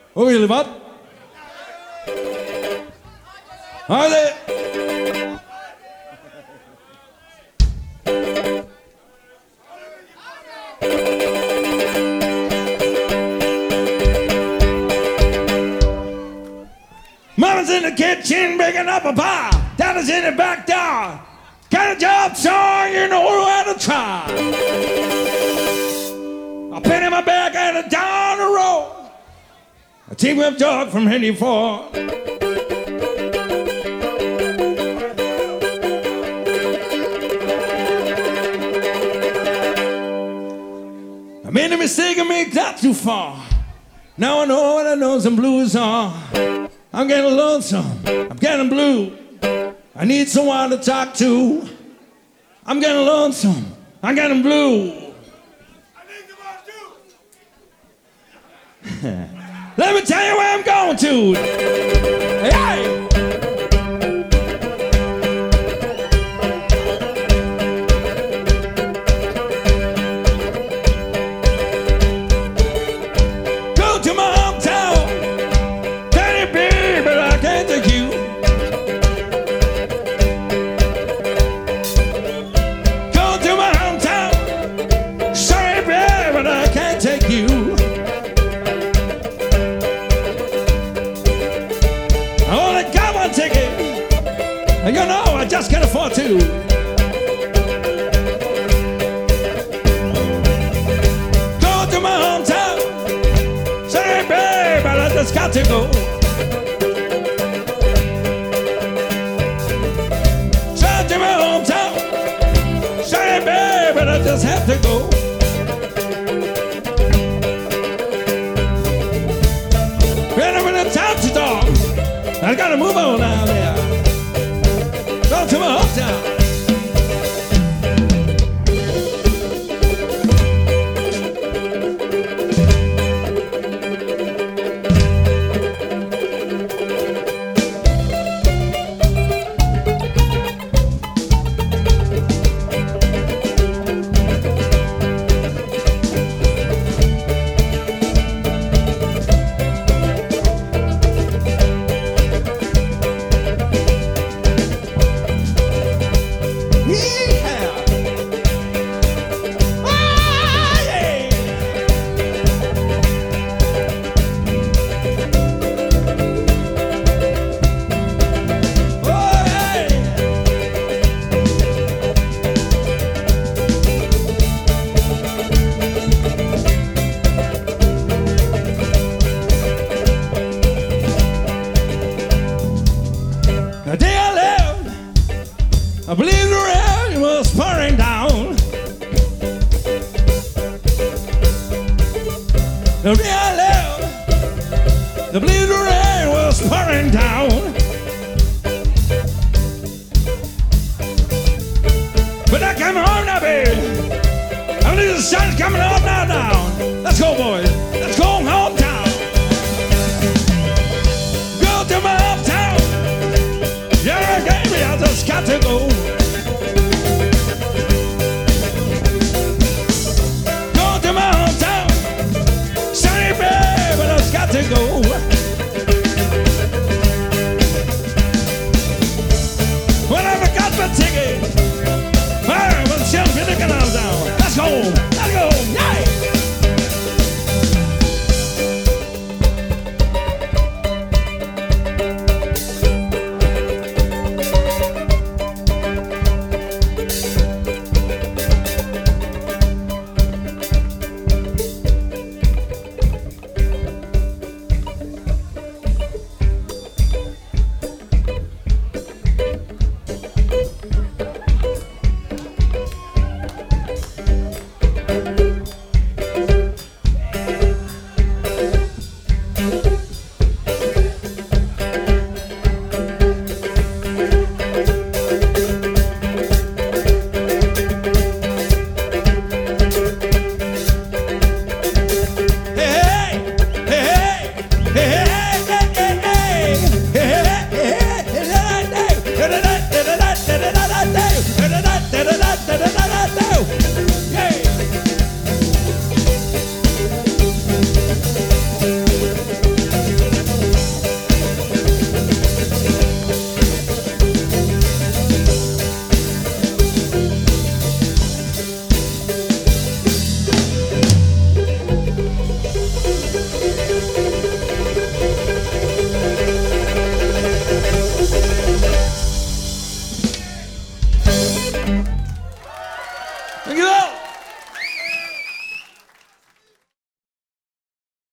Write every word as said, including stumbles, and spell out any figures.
Hoe willen wat? Harder! Mama's in the kitchen baking up a pie. Daddy's in the back door. Got a job, son, you know how to try. I pin in my back and down the road. I take my dog from Henry Ford. I made a mistake and made that too far. Now I know what I know some blues are. I'm getting lonesome, I'm getting blue. I need someone to talk to. I'm getting lonesome, I'm getting blue. I need someone too. Let me tell you where I'm going to. Hey! Go to my hometown. Can it be, but I can't take you. Go to my hometown. Sorry, baby, but I can't take you. Ticket. You know, I just can't afford to. Go to my hometown. Say, babe, I just got to go. Say to my hometown. Say, babe, I just have to go. When I'm in the town to talk. I gotta move on out there. Go to my hometown. The day I left, I believe the rain was pouring down. The day I left, I believe the rain was pouring down. But I came home now, baby. I believe the sun's coming up now, now. Let's go, boys. Let's go hometown. Go to my hometown. Yeah, baby, I just got to go. Go to my hometown. Sunny baby, I just got to go. Well, I forgot my ticket. All right, well, the shelf in the canal down. Let's go. Let's go. Yeah. Look at that.